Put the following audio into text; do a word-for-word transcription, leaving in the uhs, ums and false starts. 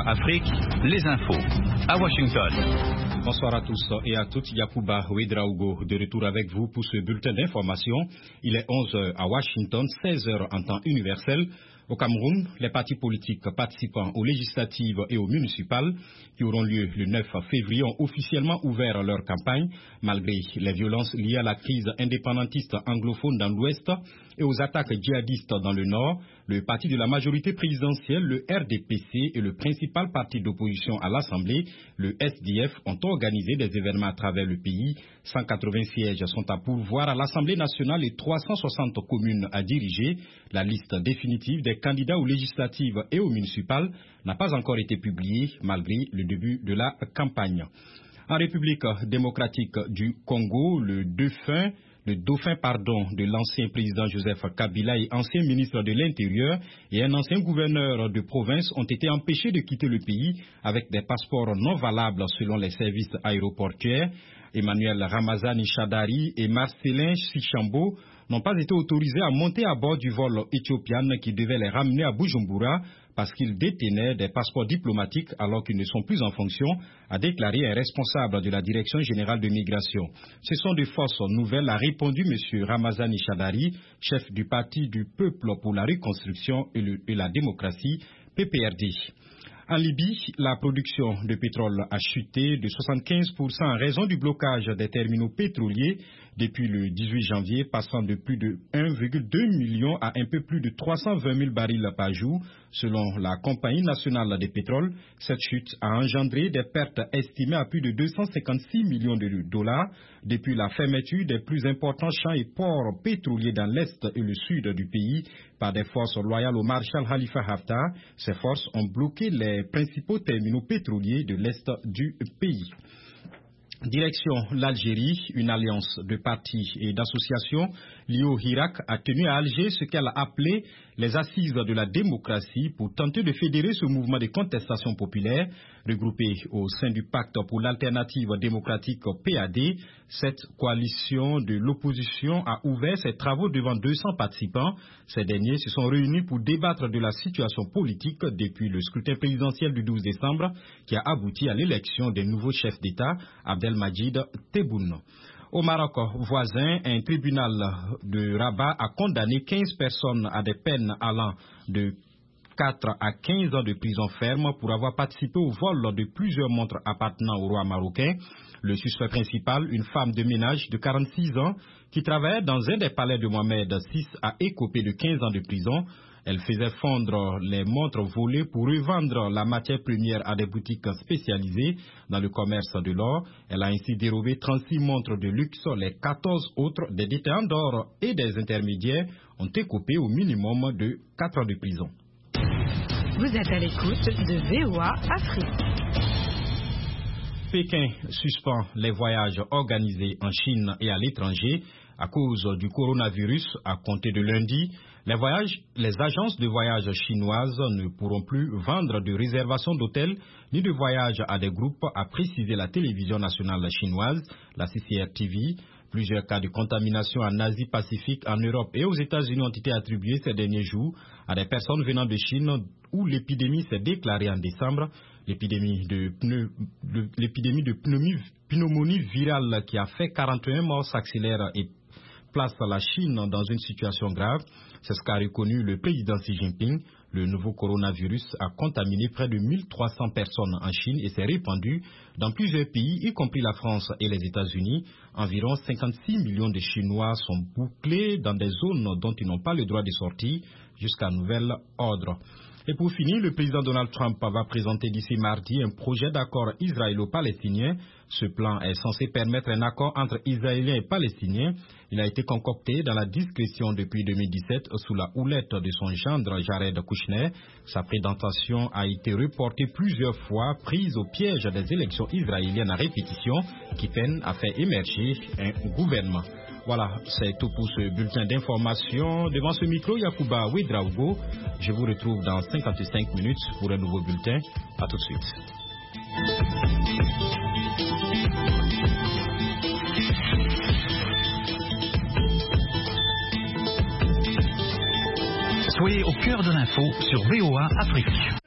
Afrique, les infos. À Washington. Bonsoir à tous et à toutes. Yacouba Ouedraogo de retour avec vous pour ce bulletin d'information. Il est onze heures à Washington, seize heures en temps universel. Au Cameroun, les partis politiques participant aux législatives et aux municipales qui auront lieu le neuf février ont officiellement ouvert leur campagne malgré les violences liées à la crise indépendantiste anglophone dans l'Ouest et aux attaques djihadistes dans le Nord. Le parti de la majorité présidentielle, le R D P C, et le principal parti d'opposition à l'Assemblée, le S D F, ont organisé des événements à travers le pays. cent quatre-vingts sièges sont à pourvoir à l'Assemblée nationale et trois cent soixante communes à diriger. La liste définitive des candidats aux législatives et aux municipales n'a pas encore été publiée malgré le début de la campagne. En République démocratique du Congo, le défunt Le dauphin pardon, de l'ancien président Joseph Kabila et ancien ministre de l'Intérieur et un ancien gouverneur de province ont été empêchés de quitter le pays avec des passeports non valables selon les services aéroportuaires. Emmanuel Ramazani Chadari et Marcelin Sichambo n'ont pas été autorisés à monter à bord du vol éthiopian qui devait les ramener à Bujumbura parce qu'ils détenaient des passeports diplomatiques alors qu'ils ne sont plus en fonction, a déclaré un responsable de la Direction générale de migration. Ce sont de fausses nouvelles, a répondu M. Ramazani Chadari, chef du Parti du Peuple pour la Reconstruction et, le, et la Démocratie, P P R D. En Libye, la production de pétrole a chuté de soixante-quinze pour cent en raison du blocage des terminaux pétroliers depuis le dix-huit janvier, passant de plus de un virgule deux million à un peu plus de trois cent vingt mille barils par jour. Selon la Compagnie nationale des pétroles, cette chute a engendré des pertes estimées à plus de deux cent cinquante-six millions de dollars depuis la fermeture des plus importants champs et ports pétroliers dans l'est et le sud du pays par des forces loyales au maréchal Khalifa Haftar. Ces forces ont bloqué les principaux terminaux pétroliers de l'est du pays. Direction l'Algérie, une alliance de partis et d'associations liées au Hirak a tenu à Alger ce qu'elle a appelé les assises de la démocratie pour tenter de fédérer ce mouvement de contestation populaire regroupé au sein du pacte pour l'alternative démocratique P A D. Cette coalition de l'opposition a ouvert ses travaux devant deux cents participants. Ces derniers se sont réunis pour débattre de la situation politique depuis le scrutin présidentiel du douze décembre qui a abouti à l'élection des nouveaux chefs d'État, Abdelmajid Tebboune. Au Maroc voisin, un tribunal de Rabat a condamné quinze personnes à des peines allant de quatre à quinze ans de prison ferme pour avoir participé au vol de plusieurs montres appartenant au roi marocain. Le suspect principal, une femme de ménage de quarante-six ans qui travaillait dans un des palais de Mohamed six, a écopé de quinze ans de prison. Elle faisait fondre les montres volées pour revendre la matière première à des boutiques spécialisées dans le commerce de l'or. Elle a ainsi dérobé trente-six montres de luxe. Les quatorze autres, des détenants d'or et des intermédiaires, ont écopé au minimum de quatre ans de prison. Vous êtes à l'écoute de V O A Afrique. Pékin suspend les voyages organisés en Chine et à l'étranger à cause du coronavirus à compter de lundi. Les voyages, les agences de voyage chinoises ne pourront plus vendre de réservations d'hôtels ni de voyages à des groupes, a précisé la télévision nationale chinoise, la C C R T V. Plusieurs cas de contamination en Asie-Pacifique, en Europe et aux États-Unis ont été attribués ces derniers jours à des personnes venant de Chine où l'épidémie s'est déclarée en décembre. L'épidémie de, pneu, de, l'épidémie de pneumonie, pneumonie virale qui a fait quarante et un morts s'accélère et place la Chine dans une situation grave. C'est ce qu'a reconnu le président Xi Jinping. Le nouveau coronavirus a contaminé près de mille trois cents personnes en Chine et s'est répandu dans plusieurs pays, y compris la France et les États-Unis. Environ cinquante-six millions de Chinois sont bouclés dans des zones dont ils n'ont pas le droit de sortir jusqu'à nouvel ordre. Et pour finir, le président Donald Trump va présenter d'ici mardi un projet d'accord israélo-palestinien. Ce plan est censé permettre un accord entre Israéliens et Palestiniens. Il a été concocté dans la discrétion depuis deux mille dix-sept sous la houlette de son gendre Jared Kushner. Sa présentation a été reportée plusieurs fois, prise au piège des élections israéliennes à répétition qui peinent à faire émerger un gouvernement. Voilà, c'est tout pour ce bulletin d'information. Devant ce micro, Yacouba Ouedraogo. Je vous retrouve dans cinquante-cinq minutes pour un nouveau bulletin. À tout de suite. Soyez au cœur de l'info sur V O A Afrique.